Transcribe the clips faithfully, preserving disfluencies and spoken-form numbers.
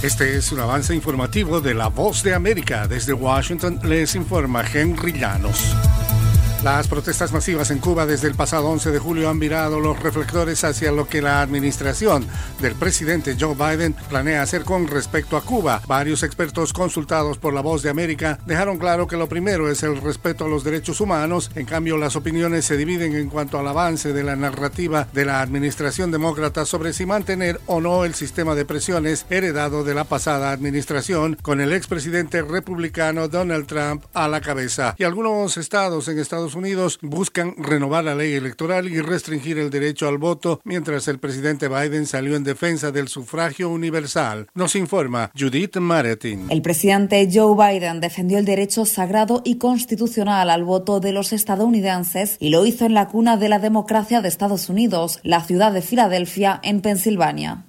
Este es un avance informativo de La Voz de América. Desde Washington les informa Henry Llanos. Las protestas masivas en Cuba desde el pasado once de julio han virado los reflectores hacia lo que la administración del presidente Joe Biden planea hacer con respecto a Cuba. Varios expertos consultados por La Voz de América dejaron claro que lo primero es el respeto a los derechos humanos. En cambio, las opiniones se dividen en cuanto al avance de la narrativa de la administración demócrata sobre si mantener o no el sistema de presiones heredado de la pasada administración, con el expresidente republicano Donald Trump a la cabeza. Y algunos estados en Estados Unidos buscan renovar la ley electoral y restringir el derecho al voto, mientras el presidente Biden salió en defensa del sufragio universal. Nos informa Judith Martin. El presidente Joe Biden defendió el derecho sagrado y constitucional al voto de los estadounidenses y lo hizo en la cuna de la democracia de Estados Unidos, la ciudad de Filadelfia, en Pensilvania.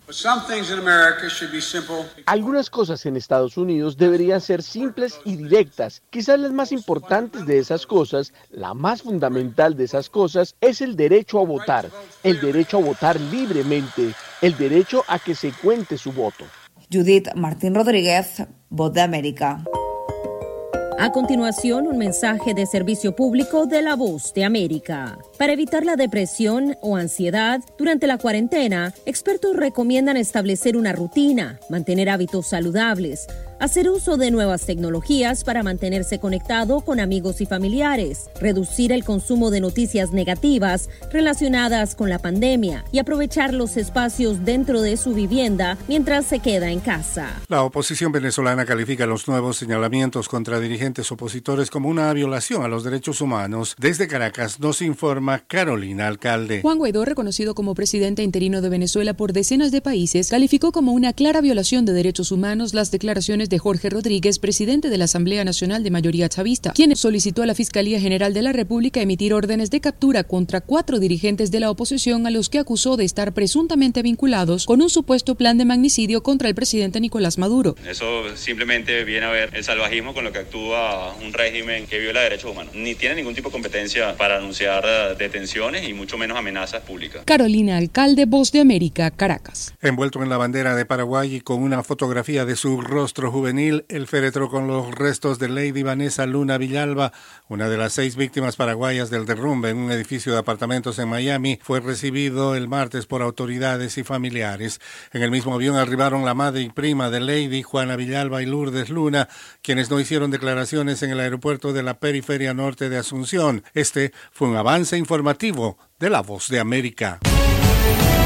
Algunas cosas en Estados Unidos deberían ser simples y directas. Quizás las más importantes de esas cosas, la más fundamental de esas cosas, es el derecho a votar, el derecho a votar libremente, el derecho a que se cuente su voto. Judith Martín Rodríguez, Voz de América. A continuación, un mensaje de servicio público de La Voz de América. Para evitar la depresión o ansiedad durante la cuarentena, expertos recomiendan establecer una rutina, mantener hábitos saludables, hacer uso de nuevas tecnologías para mantenerse conectado con amigos y familiares, reducir el consumo de noticias negativas relacionadas con la pandemia y aprovechar los espacios dentro de su vivienda mientras se queda en casa. La oposición venezolana califica los nuevos señalamientos contra dirigentes opositores como una violación a los derechos humanos. Desde Caracas nos informa Carolina Alcalde. Juan Guaidó, reconocido como presidente interino de Venezuela por decenas de países, calificó como una clara violación de derechos humanos las declaraciones de Jorge Rodríguez, presidente de la Asamblea Nacional de Mayoría Chavista, quien solicitó a la Fiscalía General de la República emitir órdenes de captura contra cuatro dirigentes de la oposición a los que acusó de estar presuntamente vinculados con un supuesto plan de magnicidio contra el presidente Nicolás Maduro. Eso simplemente viene a ver el salvajismo con lo que actúa un régimen que viola derechos humanos. Ni tiene ningún tipo de competencia para anunciar detenciones y mucho menos amenazas públicas. Carolina Alcalde, Voz de América, Caracas. Envuelto en la bandera de Paraguay y con una fotografía de su rostro juvenil, el féretro con los restos de Lady Vanessa Luna Villalba, una de las seis víctimas paraguayas del derrumbe en un edificio de apartamentos en Miami, fue recibido el martes por autoridades y familiares. En el mismo avión arribaron la madre y prima de Lady, Juana Villalba, y Lourdes Luna, quienes no hicieron declaraciones en el aeropuerto de la periferia norte de Asunción. Este fue un avance informativo de La Voz de América.